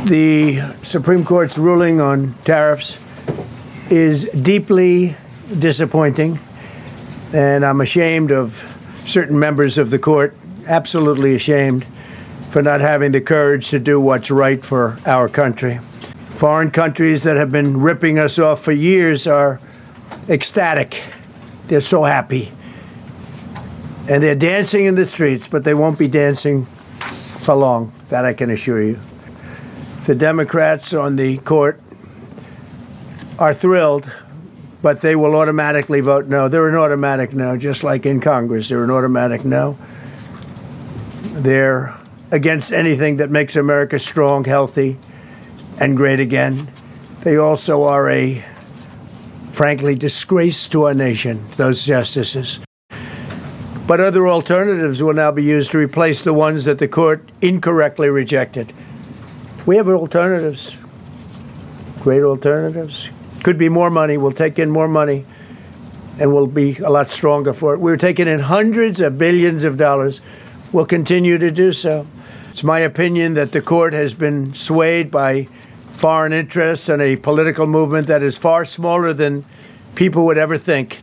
The Supreme Court's ruling on tariffs is deeply disappointing, and I'm ashamed of certain members of the court, absolutely ashamed, for not having the courage to do what's right for our country. Foreign countries that have been ripping us off for years are ecstatic. They're so happy. And they're dancing in the streets, but they won't be dancing for long, that I can assure you. The Democrats on the court are thrilled, but they will automatically vote no. They're an automatic no, just like in Congress. They're an automatic no. They're against anything that makes America strong, healthy, and great again. They also are a, frankly, disgrace to our nation, those justices. But other alternatives will now be used to replace the ones that the court incorrectly rejected. We have alternatives, great alternatives. Could be more money. We'll take in more money, and we'll be a lot stronger for it. We're taking in hundreds of billions of dollars. We'll continue to do so. It's my opinion that the court has been swayed by foreign interests and a political movement that is far smaller than people would ever think.